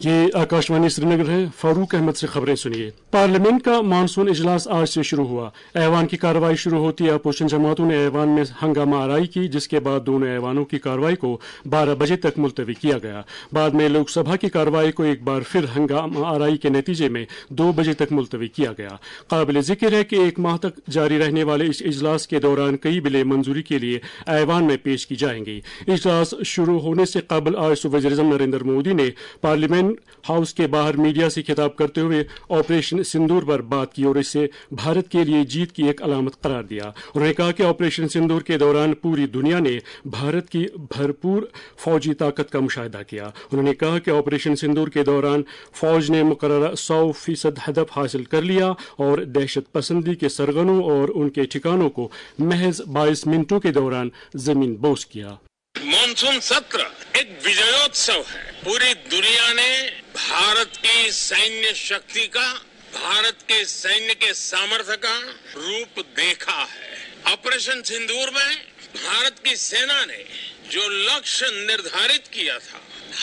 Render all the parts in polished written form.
ये आकाशवाणी श्रीनगर है। फारूक अहमद से खबरें सुनिए। पार्लियामेंट का मानसून इजलास आज से शुरू हुआ। ऐवान की कार्रवाई शुरू होती है अपोजिशन जमातों ने ऐवान में हंगामा आराई की, जिसके बाद दोनों ऐवानों की कार्रवाई को 12 बजे तक मुलतवी किया गया। बाद में लोकसभा की कार्रवाई को एक बार फिर हंगामा आराई के नतीजे में 2 बजे तक मुलतवी किया गया। काबिल जिक्र है कि एक माह तक जारी रहने वाले इस इजलास के दौरान कई बिलें मंजूरी के लिए ऐवान में पेश की जाएंगी। इजलास शुरू होने से कबल आज सुबह वज़ीर-ए-आज़म नरेंद्र मोदी ने पार्लियामेंट हाउस के बाहर मीडिया से खिताब करते हुए ऑपरेशन सिंदूर पर बात की और इसे भारत के लिए जीत की एक अलामत करार दिया। उन्होंने कहा कि ऑपरेशन सिंदूर के दौरान पूरी दुनिया ने भारत की भरपूर फौजी ताकत का मुशाहिदा किया। उन्होंने कहा कि ऑपरेशन सिंदूर के दौरान फौज ने मुकर्ररा 100% हदफ हासिल कर लिया और दहशत पसंदी के सरगनों और उनके ठिकानों को महज 22 मिनटों के दौरान जमीन बोस किया। मानसून सत्र एक विजयोत्सव है। पूरी दुनिया ने भारत की सैन्य शक्ति का, भारत के सैन्य के सामर्थ्य का रूप देखा है। ऑपरेशन सिंदूर में भारत की सेना ने जो लक्ष्य निर्धारित किया था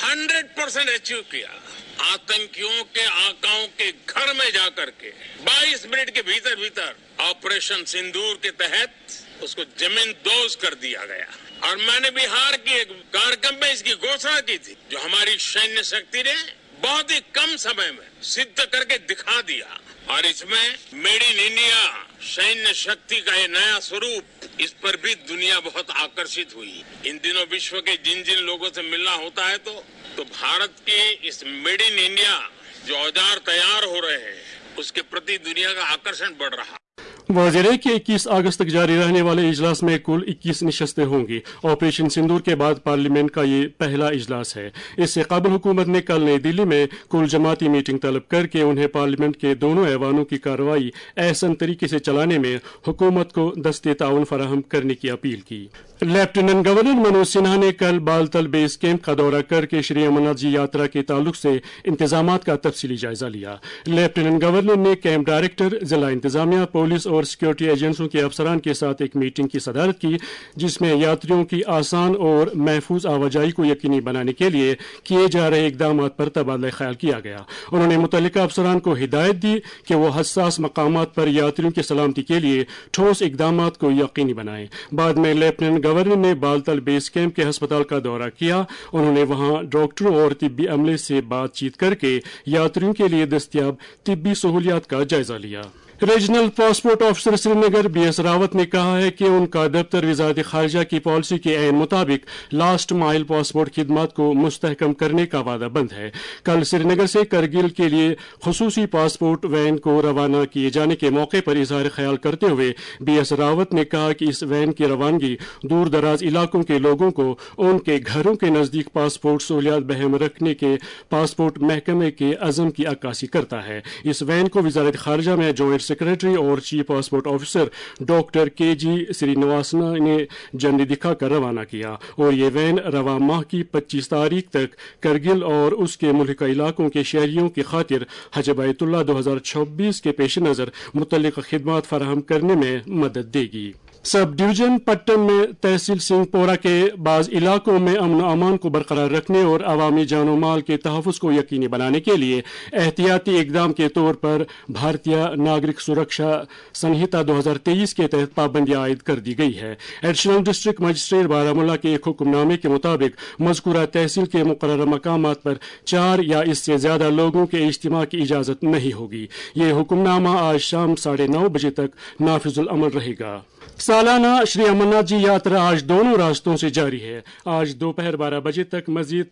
100% अचीव किया। आतंकियों के आकाओं के घर में जाकर के 22 मिनट के भीतर ऑपरेशन सिंदूर के तहत उसको जमीन दोज कर दिया गया। और मैंने बिहार की एक कार्यक्रम में इसकी घोषणा की थी, जो हमारी सैन्य शक्ति ने बहुत ही कम समय में सिद्ध करके दिखा दिया। और इसमें मेड इन इंडिया सैन्य शक्ति का ये नया स्वरूप, इस पर भी दुनिया बहुत आकर्षित हुई। इन दिनों विश्व के जिन जिन लोगों से मिलना होता है तो भारत के इस मेड इन इंडिया जो औजार तैयार हो रहे हैं, उसके प्रति दुनिया का आकर्षण बढ़ रहा है। वाज़ेह है कि 21 अगस्त तक जारी रहने वाले इजलास में कुल 21 नशस्तें होंगी। ऑपरेशन सिंदूर के बाद पार्लियामेंट का ये पहला इजलास है। इससे कबल हुकूमत ने कल नई दिल्ली में कुल जमाती मीटिंग तलब करके उन्हें पार्लियामेंट के दोनों ऐवानों की कार्रवाई एहसन तरीके से चलाने में हुकूमत को दस्ते ताउन फराहम करने की अपील की। लेफ्टिनेंट गवर्नर मनोज सिन्हा ने कल बालतल बेस कैंप का दौरा करके श्री अमरनाथ जी यात्रा के ताल्लुक से इंतजामात का तफसीली जायजा लिया। लेफ्टिनेंट गवर्नर ने कैंप डायरेक्टर, जिला इंतजामिया, पुलिस और सिक्योरिटी एजेंसियों के अफसरान के साथ एक मीटिंग की सदारत की, जिसमें यात्रियों की आसान और महफूज आवाजाही को यकीनी बनाने के लिए किए जा रहे इकदाम पर तबादला ख्याल किया गया। उन्होंने मुतल्लिका अफसरान को हिदायत दी कि वो हसास मकामात पर यात्रियों की सलामती के लिए ठोस इकदाम को यकीनी बनाएं। बाद में लेफ्टिनेंट गवर्नर ने बालतल बेस कैंप के अस्पताल का दौरा किया। उन्होंने वहां डॉक्टरों और तिब्बी अमले से बातचीत करके यात्रियों के लिए दस्तयाब तिब्बी सहूलियात का जायजा लिया। Regional passport officer Srinagar BS Rawat ने कहा है कि उनका दफ्तर वज़ारत खारजा की पॉलिसी के ऐन मुताबिक लास्ट माइल पासपोर्ट खिदमत को मुस्तहकम करने का वादा बंद है। कल श्रीनगर से करगिल के लिए खुसूसी पासपोर्ट वैन को रवाना किए जाने के मौके पर इजहार ख्याल करते हुए BS रावत ने कहा कि इस वैन की रवानगी दूर दराज इलाकों के लोगों को उनके घरों के नजदीक पासपोर्ट सहूलियात बहम रखने के पासपोर्ट महकमे के अज़म की अक्कासी करता है। इस वैन को वज़ारत खारजा में जॉइंट सेक्रेटरी और chief passport officer doctor KG Srinivasan ने झंडी दिखाकर रवाना किया और ये वैन रवा माह की 25 तारीख तक करगिल और उसके मुल्का इलाकों के शहरियों की खातिर हज बैतुल्लाह 2026 के पेश नज़र मुतल्लिक़ खिदमत फराहम करने में मदद देगी। सब डिवीजन पट्टन में तहसील सिंहपोरा के बाज़ इलाकों में अमन अमान को बरकरार रखने और अवामी जानो माल के तहफ़्फ़ुज़ को यकीनी बनाने के लिए एहतियाती इक़दाम के तौर पर भारतीय नागरिक सुरक्षा संहिता 2023 के तहत पाबंदियाँ आयद कर दी गई है। एडिशनल डिस्ट्रिक्ट मजिस्ट्रेट बारामूला के एक हुक्मनामे के मुताबिक मज़कूरा तहसील के मुकर्रर मकामात पर 4 या इससे ज़्यादा लोगों के इज्तिमा की इजाज़त नहीं होगी। ये हुक्मनामा आज शाम 9:30 बजे तक नाफिजुल अमल रहेगा। सालाना श्री अमरनाथ जी यात्रा आज दोनों रास्तों से जारी है। आज दोपहर 12 बजे तक मजीद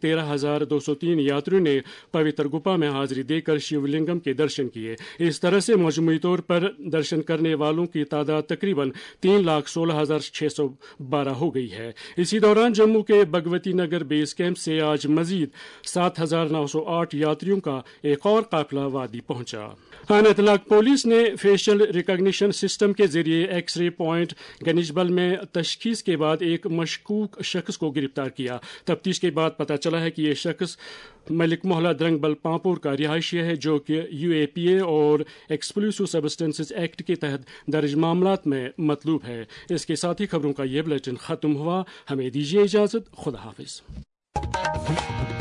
13,203 यात्रियों ने पवित्र गुफा में हाजिरी देकर शिवलिंगम के दर्शन किए। इस तरह से मजमूई तौर पर दर्शन करने वालों की तादाद तकरीबन 3,16,612 हो गई है। इसी दौरान जम्मू के भगवती नगर बेस कैंप से आज मजीद 7,908 यात्रियों का एक और काफिला वादी पहुंचा। अनंतनाग पुलिस ने फेशियल रिकॉग्निशन सिस्टम के जरिए एक्सरे पॉइंट गनिजबल में तशखीस के बाद एक मशकूक शख्स को गिरफ्तार किया। तफ्तीश के बाद पता चला है कि यह शख्स मलिक मोहल्ला द्रंगबल पांपुर का रिहायशी है, जो कि UAPA और एक्सप्लोसिव सब्सटेंसेस एक्ट के तहत दर्ज मामलात में मतलूब है। इसके साथ ही खबरों का यह बुलेटिन खत्म हुआ। हमें दीजिए इजाजत। खुदा हाफिज।